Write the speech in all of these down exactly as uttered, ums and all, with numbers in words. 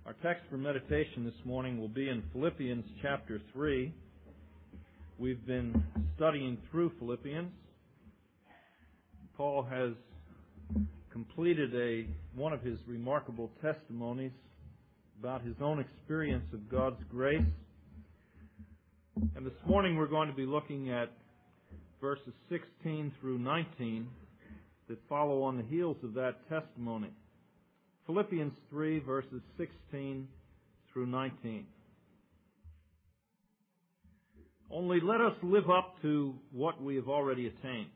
Our text for meditation this morning will be in Philippians chapter three. We've been studying through Philippians. Paul has completed a one of his remarkable testimonies about his own experience of God's grace. And this morning we're going to be looking at verses sixteen through nineteen that follow on the heels of that testimony. Philippians three, verses sixteen through nineteen. Only let us live up to what we have already attained.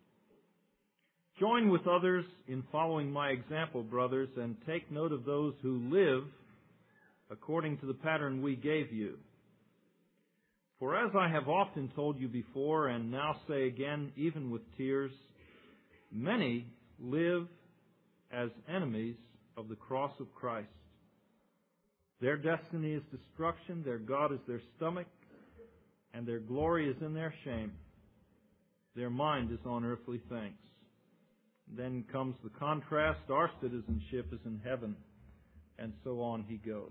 Join with others in following my example, brothers, and take note of those who live according to the pattern we gave you. For as I have often told you before, and now say again, even with tears, many live as enemies of the cross of Christ. Their destiny is destruction, their God is their stomach, and their glory is in their shame. Their mind is on earthly things. Then comes the contrast, our citizenship is in heaven, and so on he goes.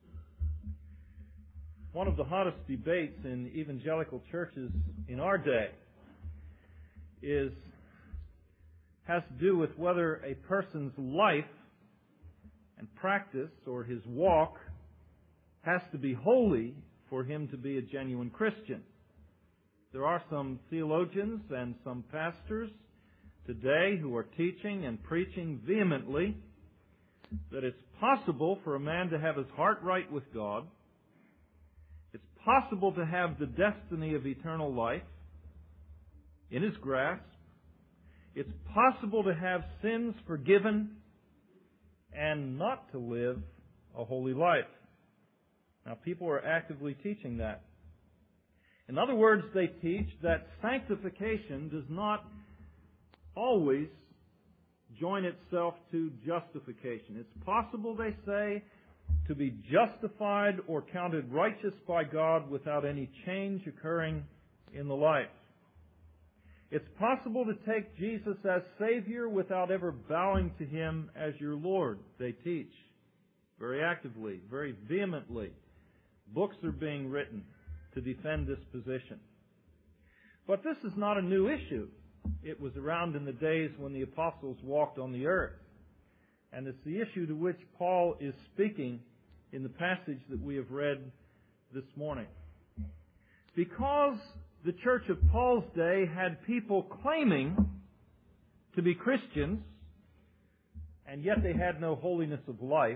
One of the hottest debates in evangelical churches in our day is has to do with whether a person's life and practice or his walk has to be holy for him to be a genuine Christian. There are some theologians and some pastors today who are teaching and preaching vehemently that it's possible for a man to have his heart right with God. It's possible to have the destiny of eternal life in his grasp. It's possible to have sins forgiven and not to live a holy life. Now, people are actively teaching that. In other words, they teach that sanctification does not always join itself to justification. It's possible, they say, to be justified or counted righteous by God without any change occurring in the life. It's possible to take Jesus as Savior without ever bowing to Him as your Lord, they teach. Very actively, very vehemently. Books are being written to defend this position. But this is not a new issue. It was around in the days when the apostles walked on the earth. And it's the issue to which Paul is speaking in the passage that we have read this morning. Because the church of Paul's day had people claiming to be Christians, and yet they had no holiness of life.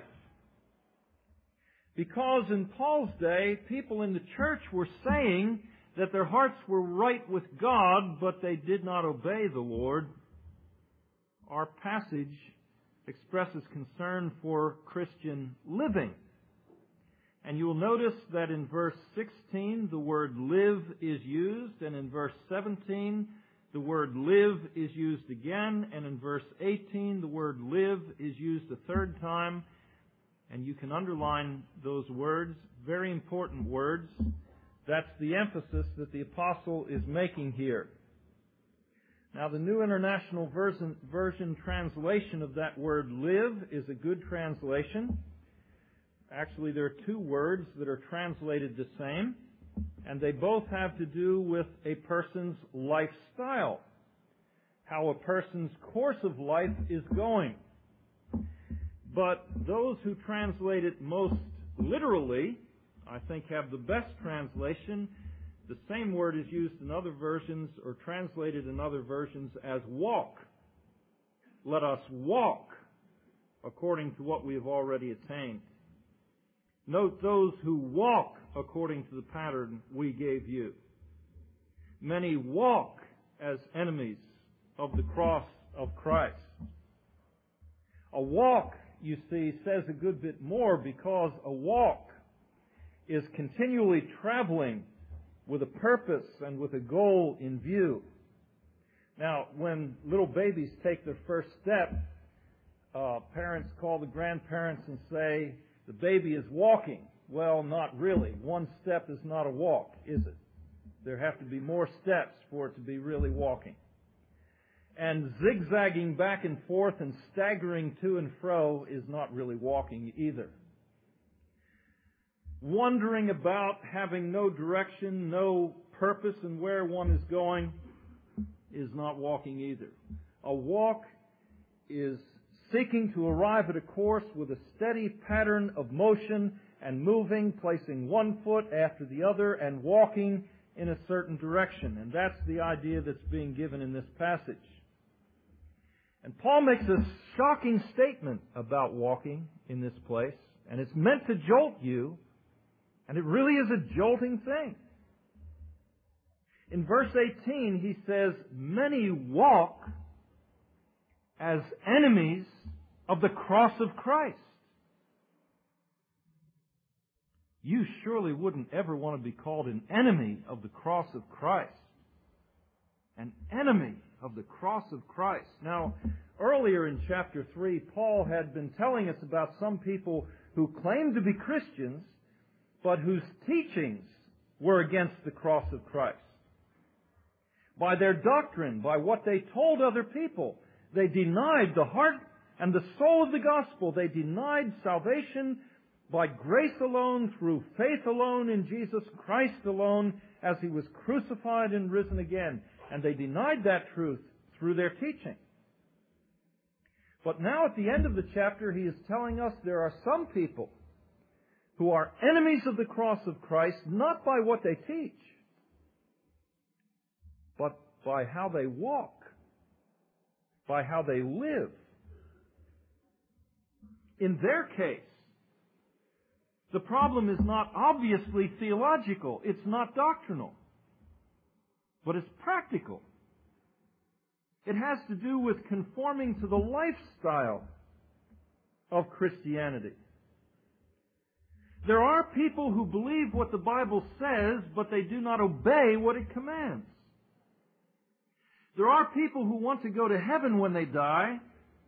Because in Paul's day, people in the church were saying that their hearts were right with God, but they did not obey the Lord. Our passage expresses concern for Christian living. And you will notice that in verse sixteen, the word live is used, and in verse seventeen, the word live is used again, and in verse eighteen, the word live is used a third time. And you can underline those words, very important words. That's the emphasis that the apostle is making here. Now, the New International Version, version translation of that word live is a good translation. Actually, there are two words that are translated the same, and they both have to do with a person's lifestyle, how a person's course of life is going. But those who translate it most literally, I think, have the best translation. The same word is used in other versions or translated in other versions as walk. Let us walk according to what we have already attained. Note those who walk according to the pattern we gave you. Many walk as enemies of the cross of Christ. A walk, you see, says a good bit more because a walk is continually traveling with a purpose and with a goal in view. Now, when little babies take their first step, uh, parents call the grandparents and say, the baby is walking. Well, not really. One step is not a walk, is it? There have to be more steps for it to be really walking. And zigzagging back and forth and staggering to and fro is not really walking either. wandering about, having no direction, no purpose in where one is going, is not walking either. A walk is seeking to arrive at a course with a steady pattern of motion and moving, placing one foot after the other and walking in a certain direction. And that's the idea that's being given in this passage. And Paul makes a shocking statement about walking in this place, and it's meant to jolt you, and it really is a jolting thing. In verse eighteen, he says, "Many walk as enemies of the cross of Christ." You surely wouldn't ever want to be called an enemy of the cross of Christ. An enemy of the cross of Christ. Now, earlier in chapter three, Paul had been telling us about some people who claimed to be Christians, but whose teachings were against the cross of Christ. By their doctrine, by what they told other people, they denied the heart and the soul of the gospel. They denied salvation by grace alone, through faith alone, in Jesus Christ alone, as He was crucified and risen again. And they denied that truth through their teaching. But now at the end of the chapter, he is telling us there are some people who are enemies of the cross of Christ, not by what they teach, but by how they walk, by how they live. In their case, the problem is not obviously theological. It's not doctrinal. But it's practical. It has to do with conforming to the lifestyle of Christianity. There are people who believe what the Bible says, but they do not obey what it commands. There are people who want to go to heaven when they die,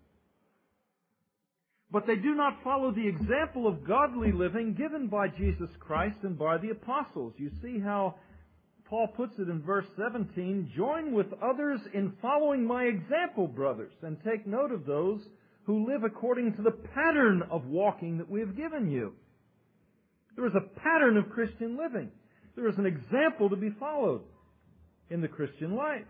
but they do not follow the example of godly living given by Jesus Christ and by the apostles. You see how Paul puts it in verse seventeen, "Join with others in following my example, brothers, and take note of those who live according to the pattern of walking that we have given you." There is a pattern of Christian living. There is an example to be followed in the Christian life.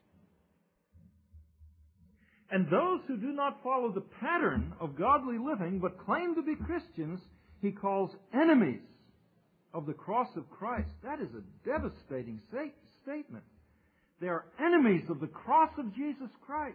And those who do not follow the pattern of godly living but claim to be Christians, he calls enemies of the cross of Christ. That is a devastating statement. They are enemies of the cross of Jesus Christ.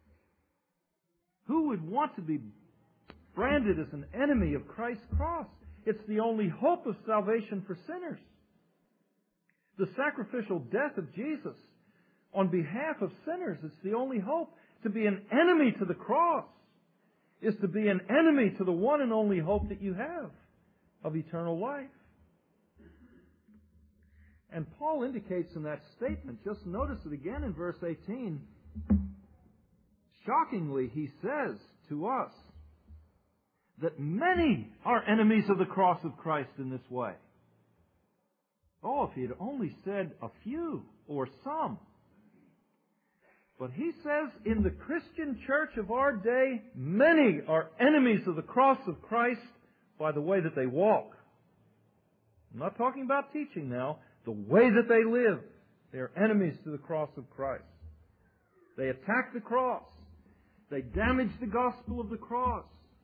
Who would want to be branded as an enemy of Christ's cross? It's the only hope of salvation for sinners. The sacrificial death of Jesus on behalf of sinners is the only hope. To be an enemy to the cross is to be an enemy to the one and only hope that you have of eternal life. And Paul indicates in that statement, just notice it again in verse eighteen, shockingly he says to us that many are enemies of the cross of Christ in this way. Oh, if he had only said a few or some. But he says in the Christian church of our day, many are enemies of the cross of Christ by the way that they walk. I'm not talking about teaching now. The way that they live. They are enemies to the cross of Christ. They attack the cross. They damage the gospel of the cross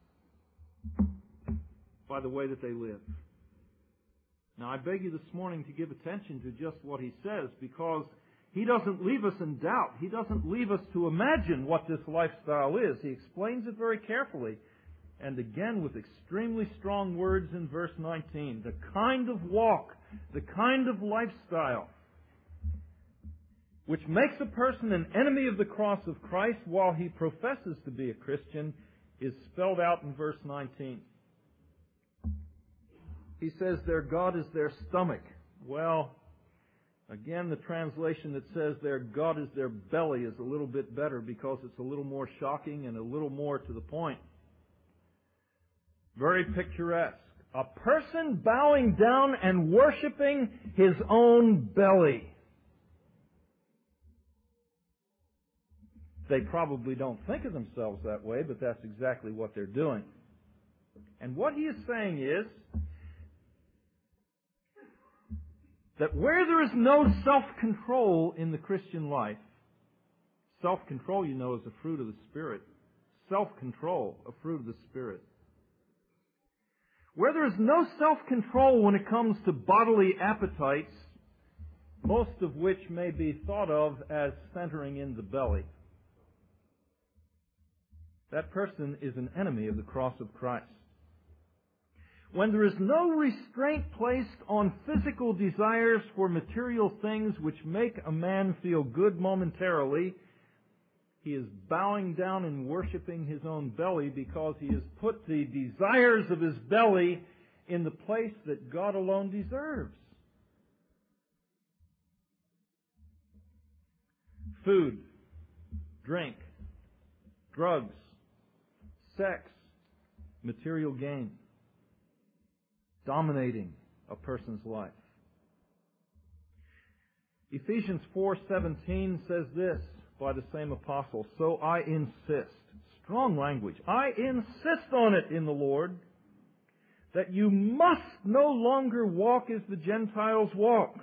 by the way that they live. Now, I beg you this morning to give attention to just what he says, because he doesn't leave us in doubt. He doesn't leave us to imagine what this lifestyle is. He explains it very carefully. And again with extremely strong words in verse nineteen. The kind of walk, the kind of lifestyle which makes a person an enemy of the cross of Christ while he professes to be a Christian is spelled out in verse nineteen. He says their God is their stomach. Well, again, the translation that says their God is their belly is a little bit better because it's a little more shocking and a little more to the point. Very picturesque. A person bowing down and worshiping his own belly. They probably don't think of themselves that way, but that's exactly what they're doing. And what he is saying is, that where there is no self-control in the Christian life, self-control, you know, is a fruit of the Spirit. Self-control, a fruit of the Spirit. Where there is no self-control when it comes to bodily appetites, most of which may be thought of as centering in the belly, that person is an enemy of the cross of Christ. When there is no restraint placed on physical desires for material things which make a man feel good momentarily, he is bowing down and worshiping his own belly because he has put the desires of his belly in the place that God alone deserves. Food, drink, drugs, sex, material gain, dominating a person's life. Ephesians four seventeen says this by the same apostle, "So I insist," strong language, "I insist on it in the Lord, that you must no longer walk as the Gentiles walk."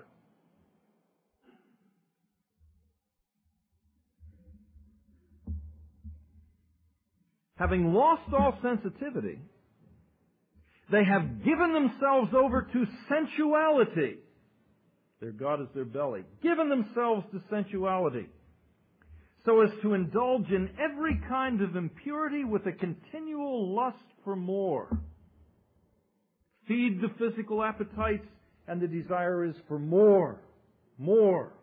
Having lost all sensitivity, they have given themselves over to sensuality. Their God is their belly. Given themselves to sensuality, so as to indulge in every kind of impurity with a continual lust for more. Feed the physical appetites, and the desire is for more, more.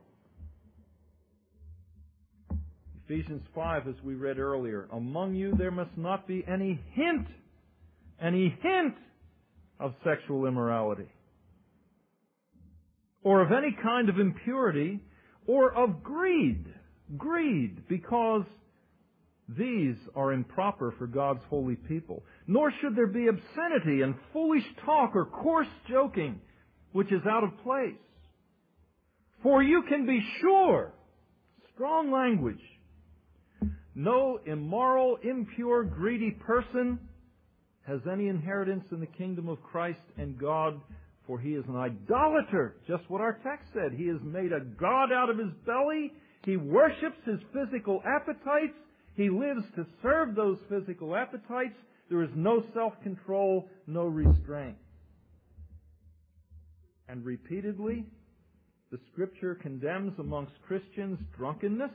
Ephesians five, as we read earlier, "Among you there must not be any hint, any hint of sexual immorality, or of any kind of impurity, or of greed, greed, because these are improper for God's holy people. Nor should there be obscenity and foolish talk or coarse joking, which is out of place. For you can be sure," strong language, "no immoral, impure, greedy person has any inheritance in the kingdom of Christ and God, for he is an idolater." Just what our text said. He has made a god out of his belly. He worships his physical appetites. He lives to serve those physical appetites. There is no self-control, no restraint. And repeatedly, the Scripture condemns amongst Christians drunkenness,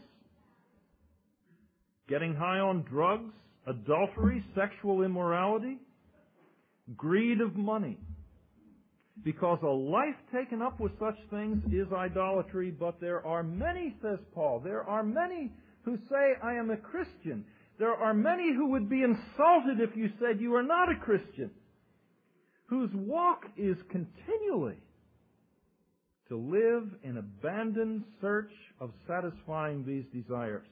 getting high on drugs, adultery, sexual immorality, greed of money. Because a life taken up with such things is idolatry, but there are many, says Paul, there are many who say, "I am a Christian." There are many who would be insulted if you said you are not a Christian, whose walk is continually to live in abandoned search of satisfying these desires.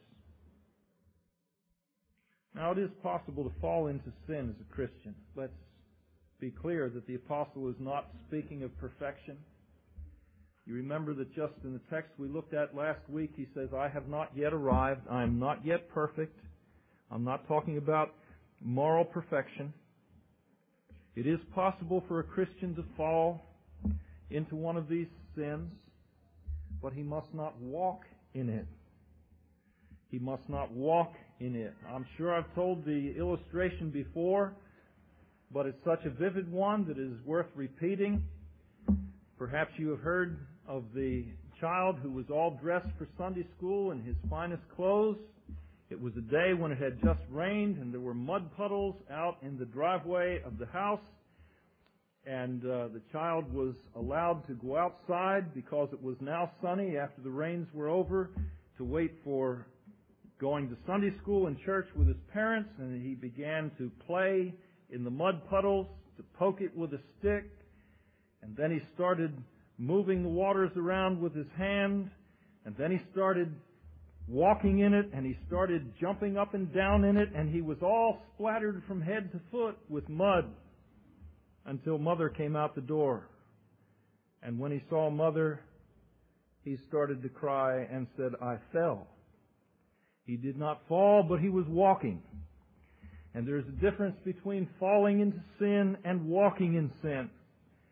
Now, it is possible to fall into sin as a Christian. Let's be clear that the apostle is not speaking of perfection. You remember that just in the text we looked at last week, he says, "I have not yet arrived. I am not yet perfect." I'm not talking about moral perfection. It is possible for a Christian to fall into one of these sins, but he must not walk in it. He must not walk in it. I'm sure I've told the illustration before, but it's such a vivid one that it is worth repeating. Perhaps you have heard of the child who was all dressed for Sunday school in his finest clothes. It was a day when it had just rained and there were mud puddles out in the driveway of the house. And uh, the child was allowed to go outside because it was now sunny after the rains were over, to wait for going to Sunday school and church with his parents. And he began to play in the mud puddles, to poke it with a stick. And then he started moving the waters around with his hand. And then he started walking in it, and he started jumping up and down in it, and he was all splattered from head to foot with mud until Mother came out the door. And when he saw Mother, he started to cry and said, "I fell." He did not fall, but he was walking. And there's a difference between falling into sin and walking in sin.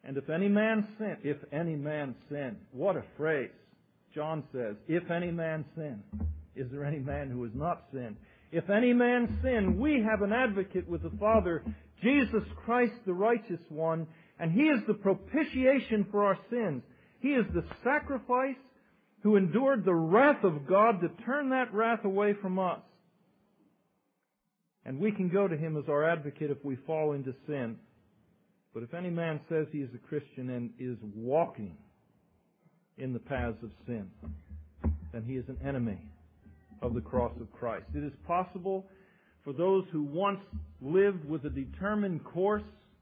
And if any man sin, if any man sin, what a phrase. John says, if any man sin, is there any man who has not sinned? If any man sin, we have an advocate with the Father, Jesus Christ the righteous one, and He is the propitiation for our sins. He is the sacrifice who endured the wrath of God to turn that wrath away from us. And we can go to Him as our advocate if we fall into sin. But if any man says he is a Christian and is walking in the paths of sin, then he is an enemy of the cross of Christ. It is possible for those who once lived with a determined course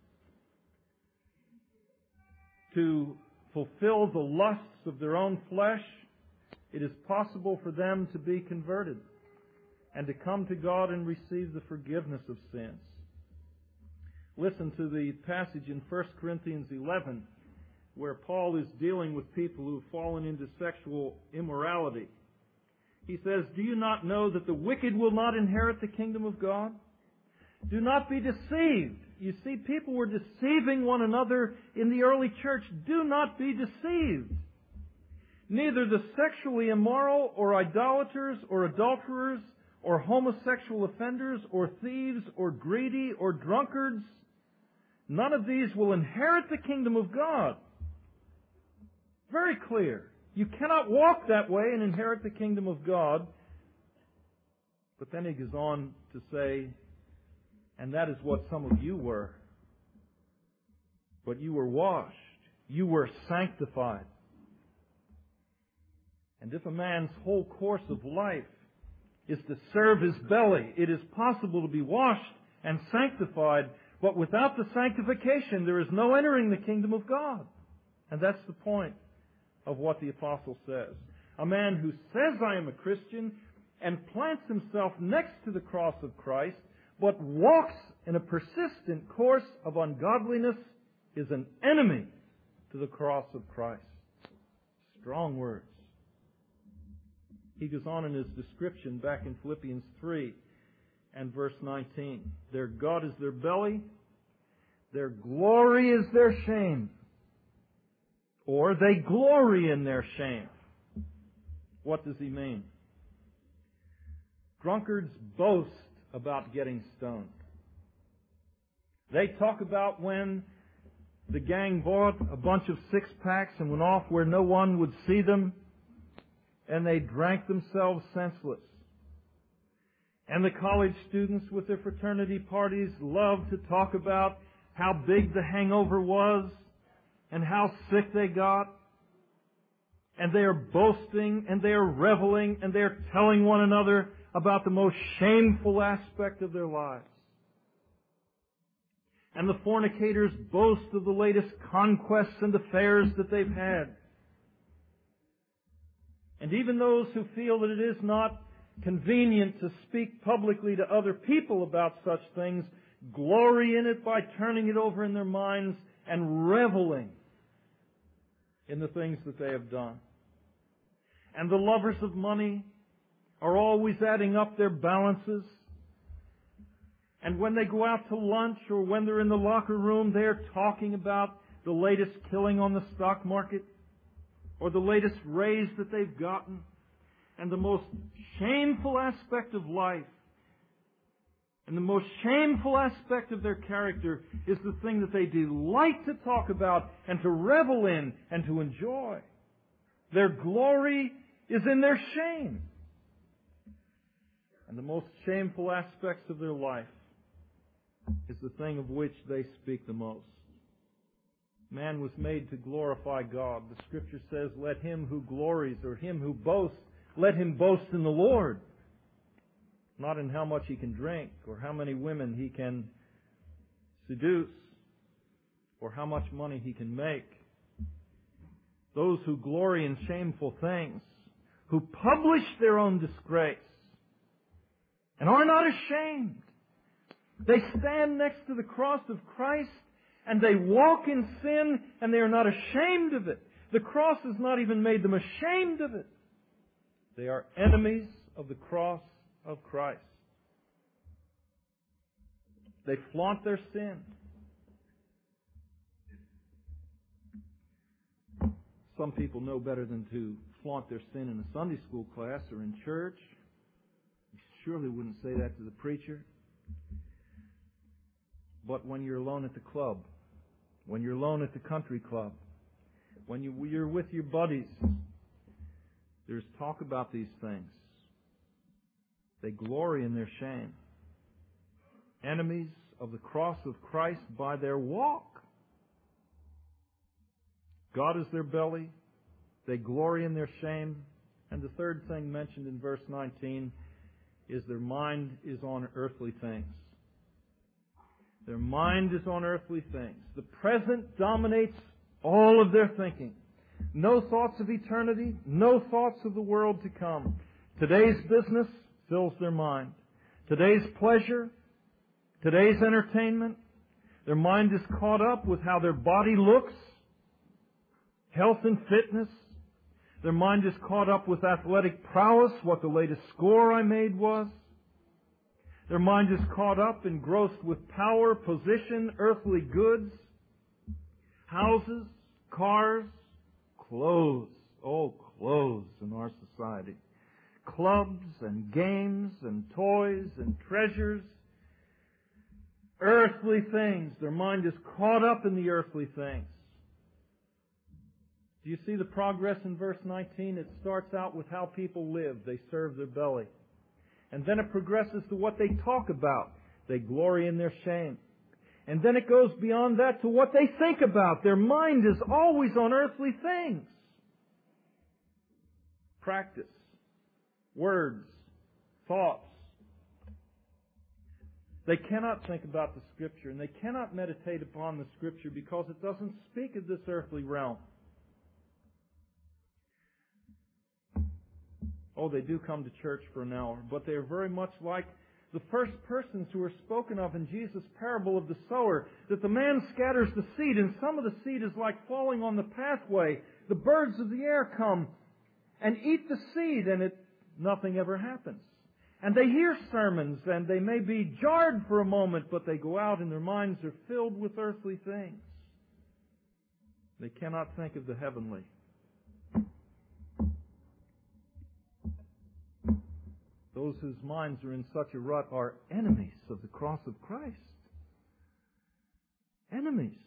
to fulfill the lusts of their own flesh, it is possible for them to be converted and to come to God and receive the forgiveness of sins. Listen to the passage in First Corinthians eleven where Paul is dealing with people who have fallen into sexual immorality. He says, do you not know that the wicked will not inherit the kingdom of God? Do not be deceived. You see, people were deceiving one another in the early church. Do not be deceived. Neither the sexually immoral or idolaters or adulterers or homosexual offenders or thieves or greedy or drunkards, none of these will inherit the kingdom of God. Very clear. You cannot walk that way and inherit the kingdom of God. But then he goes on to say, and that is what some of you were. But you were washed. You were sanctified. And if a man's whole course of life is to serve his belly, it is possible to be washed and sanctified, but without the sanctification, there is no entering the kingdom of God. And that's the point of what the apostle says. A man who says, I am a Christian, and plants himself next to the cross of Christ, but walks in a persistent course of ungodliness, is an enemy to the cross of Christ. Strong words. He goes on in his description back in Philippians three and verse nineteen. Their God is their belly, their glory is their shame. Or they glory in their shame. What does he mean? Drunkards boast about getting stoned. They talk about when the gang bought a bunch of six-packs and went off where no one would see them, and they drank themselves senseless. And the college students with their fraternity parties love to talk about how big the hangover was and how sick they got. And they are boasting and they are reveling and they are telling one another about the most shameful aspect of their lives. And the fornicators boast of the latest conquests and affairs that they've had. And even those who feel that it is not convenient to speak publicly to other people about such things glory in it by turning it over in their minds and reveling in the things that they have done. And the lovers of money are always adding up their balances. And when they go out to lunch or when they're in the locker room, they're talking about the latest killing on the stock market or the latest raise that they've gotten. And the most shameful aspect of life and the most shameful aspect of their character is the thing that they delight to talk about and to revel in and to enjoy. Their glory is in their shame. And the most shameful aspects of their life is the thing of which they speak the most. Man was made to glorify God. The Scripture says, let him who glories or him who boasts, let him boast in the Lord. Not in how much he can drink or how many women he can seduce or how much money he can make. Those who glory in shameful things, who publish their own disgrace and are not ashamed. They stand next to the cross of Christ and they walk in sin and they are not ashamed of it. The cross has not even made them ashamed of it. They are enemies of the cross of Christ. They flaunt their sin. Some people know better than to flaunt their sin in a Sunday school class or in church. You surely wouldn't say that to the preacher. But when you're alone at the club, when you're alone at the country club, when you, you're with your buddies, there's talk about these things. They glory in their shame. Enemies of the cross of Christ by their walk. God is their belly. They glory in their shame. And the third thing mentioned in verse nineteen is their mind is on earthly things. Their mind is on earthly things. The present dominates all of their thinking. No thoughts of eternity, no thoughts of the world to come. Today's business fills their mind. Today's pleasure, today's entertainment, their mind is caught up with how their body looks, health and fitness. Their mind is caught up with athletic prowess, what the latest score I made was. Their mind is caught up, engrossed with power, position, earthly goods, houses, cars, clothes. Oh, clothes in our society. Clubs and games and toys and treasures. Earthly things. Their mind is caught up in the earthly things. Do you see the progress in verse nineteen? It starts out with how people live. They serve their belly. And then it progresses to what they talk about. They glory in their shame. And then it goes beyond that to what they think about. Their mind is always on earthly things. Practice. Words. Thoughts. They cannot think about the Scripture, and they cannot meditate upon the Scripture because it doesn't speak of this earthly realm. Oh, they do come to church for an hour, but they are very much like the first persons who are spoken of in Jesus' parable of the sower, that the man scatters the seed, and some of the seed is like falling on the pathway. The birds of the air come and eat the seed, and it nothing ever happens. And they hear sermons, and they may be jarred for a moment, but they go out and their minds are filled with earthly things. They cannot think of the heavenly. Those whose minds are in such a rut are enemies of the cross of Christ. Enemies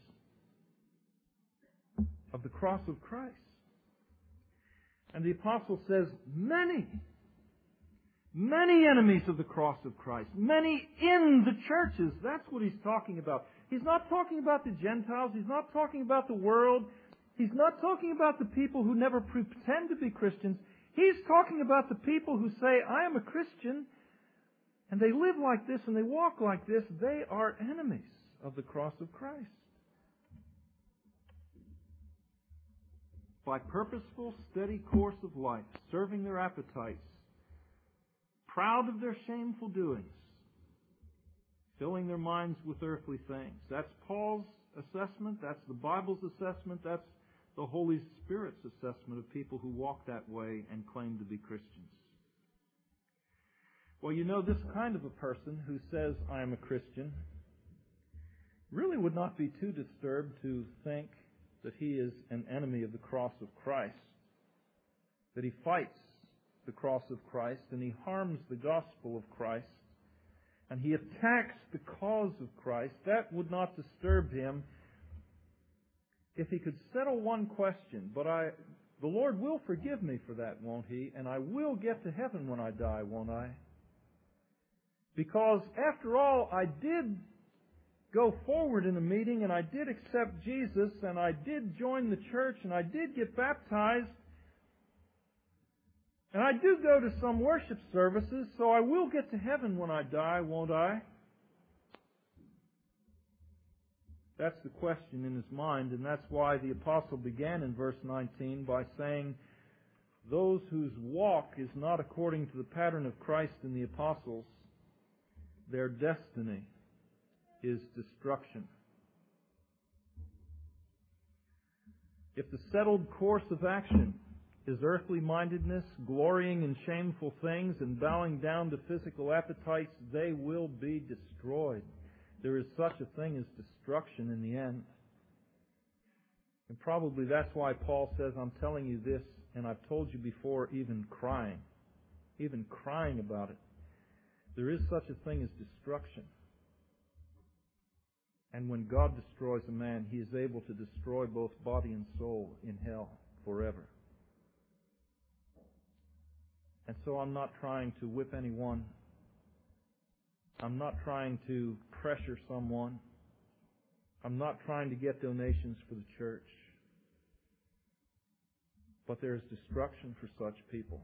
of the cross of Christ. And the apostle says, many, many enemies of the cross of Christ. Many in the churches. That's what he's talking about. He's not talking about the Gentiles. He's not talking about the world. He's not talking about the people who never pretend to be Christians. He's talking about the people who say, I am a Christian, and they live like this and they walk like this. They are enemies of the cross of Christ. By purposeful, steady course of life, serving their appetites, proud of their shameful doings, filling their minds with earthly things. That's Paul's assessment. That's the Bible's assessment. That's the Holy Spirit's assessment of people who walk that way and claim to be Christians. Well, you know, this kind of a person who says, I am a Christian, really would not be too disturbed to think that he is an enemy of the cross of Christ, that he fights the cross of Christ and he harms the gospel of Christ and he attacks the cause of Christ. That would not disturb him if he could settle one question. But I, the Lord will forgive me for that, won't He? And I will get to heaven when I die, won't I? Because after all, I did go forward in a meeting and I did accept Jesus and I did join the church and I did get baptized and I do go to some worship services, so I will get to heaven when I die, won't I? That's the question in his mind, and that's why the apostle began in verse nineteen by saying, those whose walk is not according to the pattern of Christ and the apostles, their destiny is destruction. If the settled course of action is earthly mindedness, glorying in shameful things, and bowing down to physical appetites, they will be destroyed. There is such a thing as destruction in the end. And probably that's why Paul says, I'm telling you this, and I've told you before, even crying. Even crying about it. There is such a thing as destruction. And when God destroys a man, He is able to destroy both body and soul in hell forever. And so I'm not trying to whip anyone. I'm not trying to pressure someone. I'm not trying to get donations for the church. But there is destruction for such people.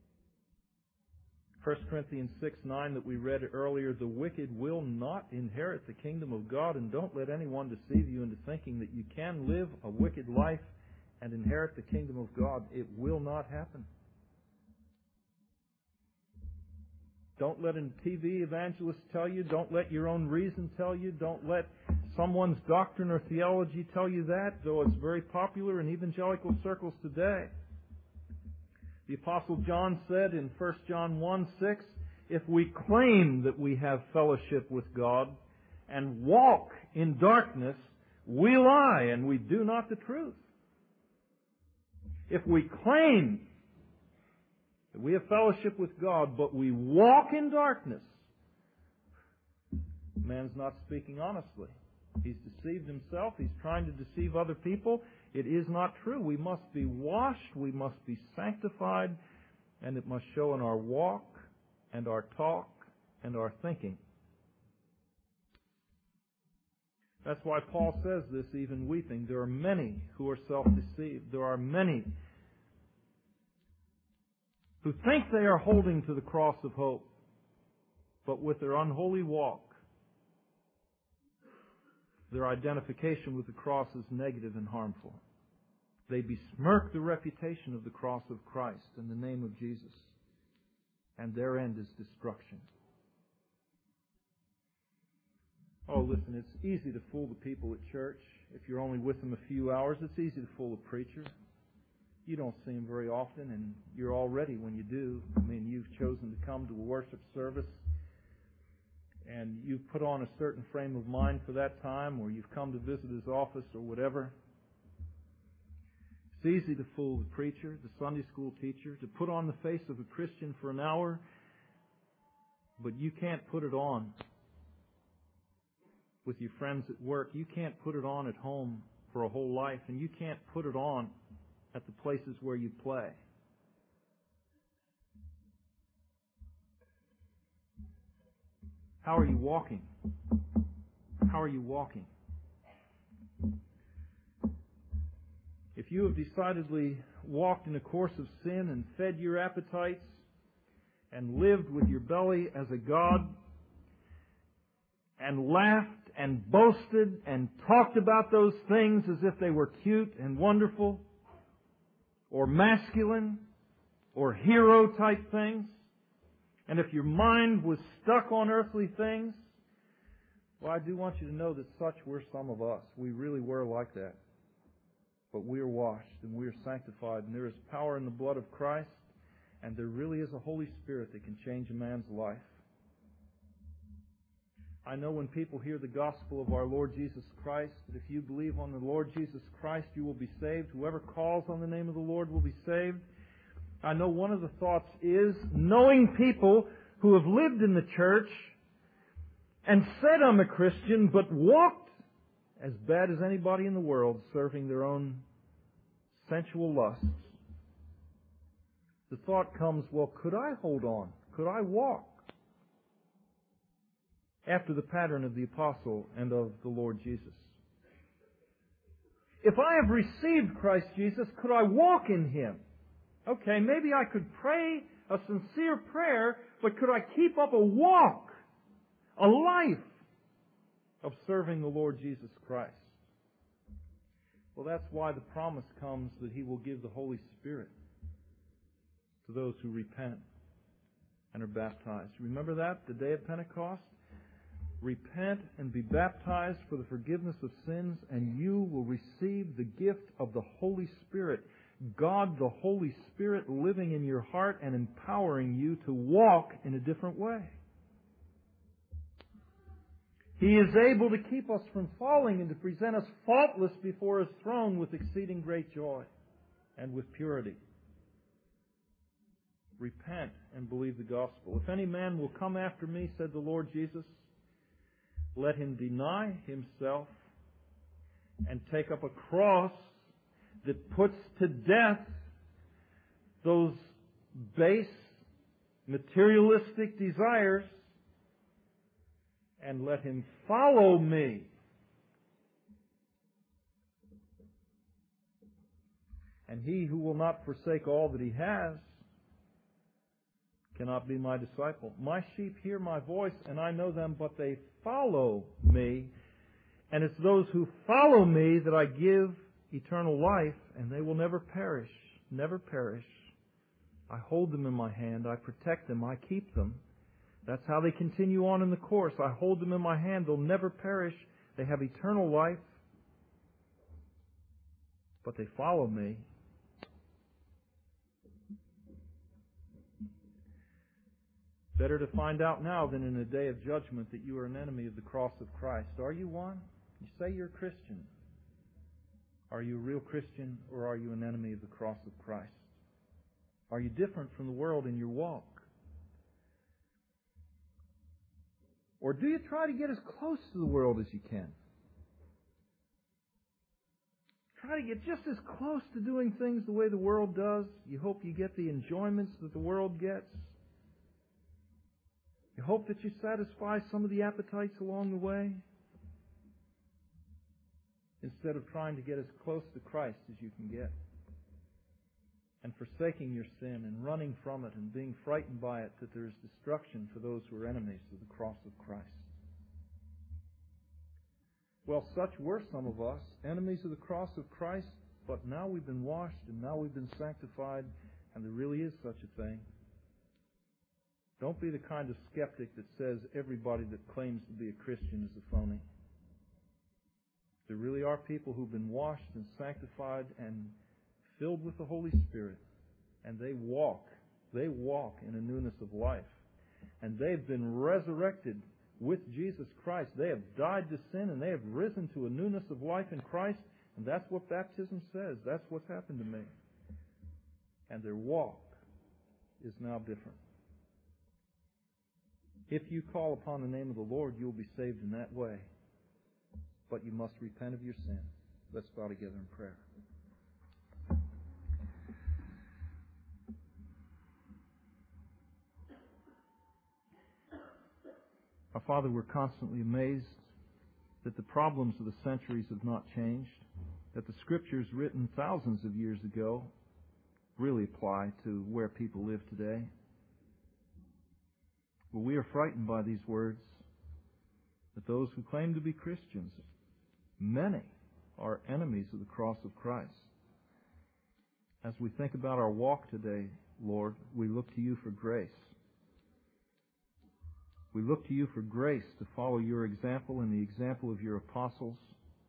First Corinthians six nine that we read earlier, the wicked will not inherit the kingdom of God, and don't let anyone deceive you into thinking that you can live a wicked life and inherit the kingdom of God. It will not happen. Don't let a T V evangelist tell you. Don't let your own reason tell you. Don't let someone's doctrine or theology tell you that, though it's very popular in evangelical circles today. The Apostle John said in First John one six, if we claim that we have fellowship with God and walk in darkness, we lie and we do not the truth. If we claim that we have fellowship with God, but we walk in darkness, man's not speaking honestly. He's deceived himself. He's trying to deceive other people. It is not true. We must be washed. We must be sanctified. And it must show in our walk and our talk and our thinking. That's why Paul says this, even weeping. There are many who are self-deceived. There are many who think they are holding to the cross of hope, but with their unholy walk, their identification with the cross is negative and harmful. They besmirk the reputation of the cross of Christ in the name of Jesus. And their end is destruction. Oh, listen, it's easy to fool the people at church. If you're only with them a few hours, it's easy to fool a preacher. You don't see them very often, and you're all ready when you do. I mean, you've chosen to come to a worship service, and you've put on a certain frame of mind for that time, or you've come to visit his office or whatever. It's easy to fool the preacher, the Sunday school teacher, to put on the face of a Christian for an hour, but you can't put it on with your friends at work. You can't put it on at home for a whole life, and you can't put it on at the places where you play. How are you walking? How are you walking? If you have decidedly walked in a course of sin and fed your appetites and lived with your belly as a god and laughed and boasted and talked about those things as if they were cute and wonderful or masculine or hero type things, and if your mind was stuck on earthly things, well, I do want you to know that such were some of us. We really were like that. But we are washed and we are sanctified, and there is power in the blood of Christ, and there really is a Holy Spirit that can change a man's life. I know when people hear the gospel of our Lord Jesus Christ, that if you believe on the Lord Jesus Christ, you will be saved. Whoever calls on the name of the Lord will be saved. I know one of the thoughts is knowing people who have lived in the church and said, I'm a Christian, but walked as bad as anybody in the world, serving their own sensual lusts. The thought comes, well, could I hold on? Could I walk after the pattern of the apostle and of the Lord Jesus? If I have received Christ Jesus, could I walk in Him? Okay, maybe I could pray a sincere prayer, but could I keep up a walk, a life of serving the Lord Jesus Christ? Well, that's why the promise comes that He will give the Holy Spirit to those who repent and are baptized. Remember that, the day of Pentecost? Repent and be baptized for the forgiveness of sins, and you will receive the gift of the Holy Spirit. God, the Holy Spirit, living in your heart and empowering you to walk in a different way. He is able to keep us from falling and to present us faultless before His throne with exceeding great joy and with purity. Repent and believe the gospel. If any man will come after me, said the Lord Jesus, let him deny himself and take up a cross that puts to death those base, materialistic desires, and let him follow me. And he who will not forsake all that he has cannot be my disciple. My sheep hear my voice, and I know them, but they follow me. And it's those who follow me that I give eternal life, and they will never perish, never perish. I hold them in my hand, I protect them, I keep them. That's how they continue on in the course. I hold them in my hand, they'll never perish. They have eternal life, but they follow me. Better to find out now than in a day of judgment that you are an enemy of the cross of Christ. Are you one? You say you're a Christian. Are you a real Christian, or are you an enemy of the cross of Christ? Are you different from the world in your walk? Or do you try to get as close to the world as you can? Try to get just as close to doing things the way the world does. You hope you get the enjoyments that the world gets. You hope that you satisfy some of the appetites along the way, instead of trying to get as close to Christ as you can get, and forsaking your sin and running from it and being frightened by it, that there is destruction for those who are enemies of the cross of Christ. Well, such were some of us, enemies of the cross of Christ, but now we've been washed and now we've been sanctified, and there really is such a thing. Don't be the kind of skeptic that says everybody that claims to be a Christian is a phony. There really are people who've been washed and sanctified and filled with the Holy Spirit, and they walk, they walk in a newness of life. And they've been resurrected with Jesus Christ. They have died to sin, and they have risen to a newness of life in Christ, and that's what baptism says. That's what's happened to me. And their walk is now different. If you call upon the name of the Lord, you'll be saved in that way. But you must repent of your sin. Let's bow together in prayer. Our Father, we're constantly amazed that the problems of the centuries have not changed, that the Scriptures written thousands of years ago really apply to where people live today. But we are frightened by these words, that those who claim to be Christians, many are enemies of the cross of Christ. As we think about our walk today, Lord, we look to you for grace. We look to you for grace to follow your example and the example of your apostles.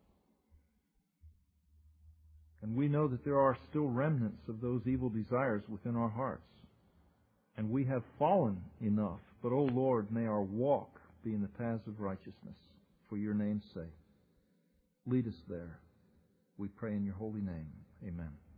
And we know that there are still remnants of those evil desires within our hearts. And we have fallen enough. But, O Lord, may our walk be in the paths of righteousness for your name's sake. Lead us there. We pray in your holy name. Amen.